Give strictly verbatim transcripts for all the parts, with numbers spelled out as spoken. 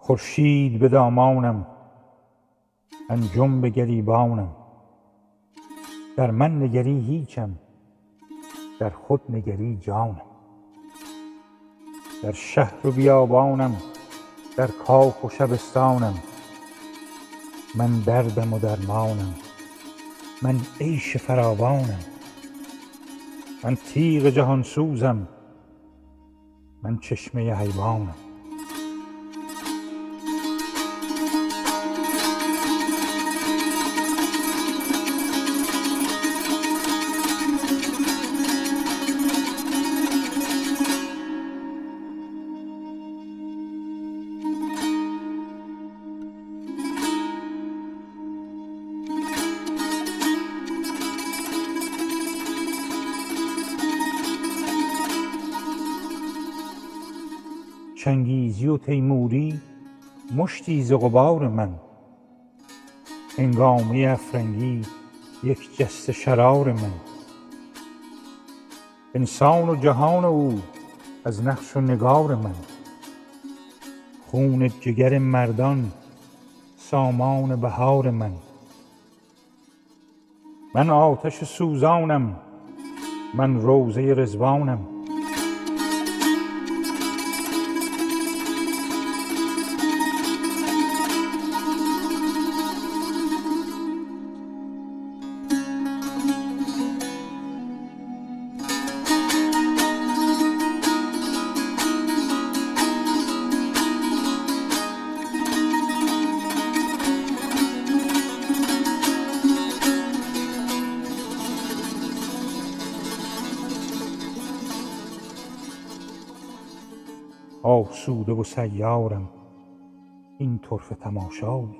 خورشید به دامانم، انجم به گریبانم. در من نگری هیچم، در خود نگری جانم. در شهر و بیابانم، در کاخ و شبستانم. من دردم و درمانم، من عیش فراوانم. من تیغ جهان سوزم، من چشمه حیوانم. چنگیزی و تیموری مشتی ز غبار من. هنگامه افرنگی یک جسته شرار من. انسان و جهان او از نقش و نگار من. خون جگر مردان سامان بهار من. من آتش سوزانم، من روضه رضوانم. آسوده و سیارم این طرفه تماشایی.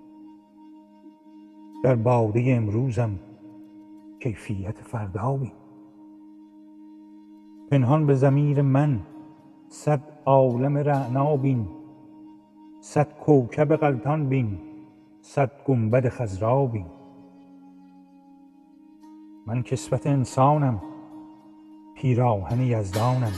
در باده امروزم کیفیت فردایی. پنهان به ضمیر من صد عالم رعنا بین. صد کوکب غلطان بین، صد گنبد خضرا بین. من کسوت انسانم، پیراهن یزدانم.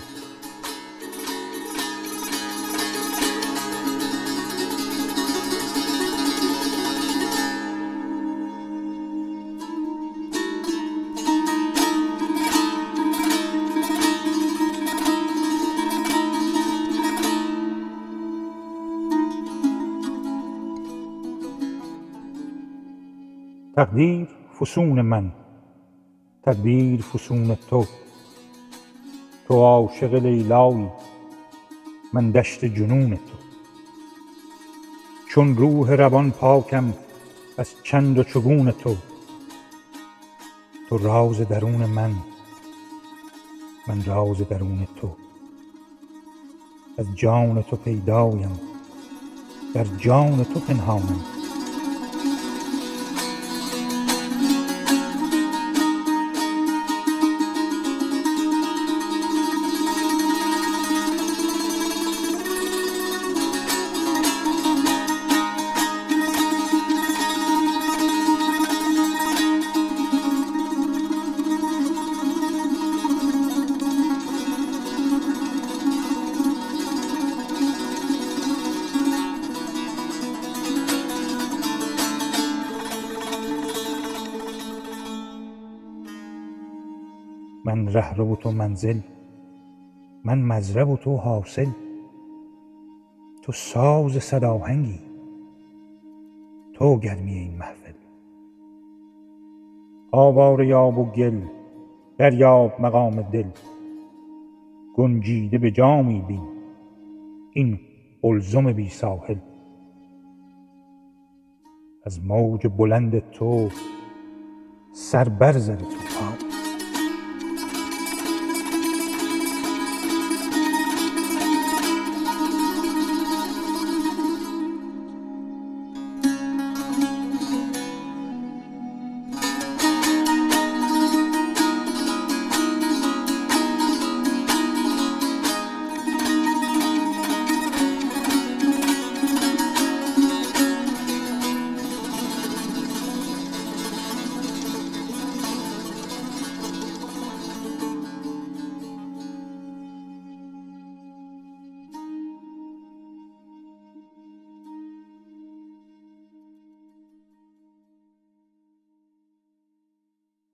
تقدیر فسون من، تدبیر فسون تو. تو عاشق لیلایی، من دشت جنون تو. چون روح روان پاکم از چند و چگون تو. تو راز درون من، من راز درون تو. از جان تو پیدایم، در جان تو پنهانم. من رهرو و تو منزل، من مزرع و تو حاصل. تو ساز صد آهنگی، تو گرمی این محفل. آواره آب و گل، دریاب مقام دل. گنجیده به جامی بین، این قلزم بی ساحل. از موج بلند تو سر بر زد تو.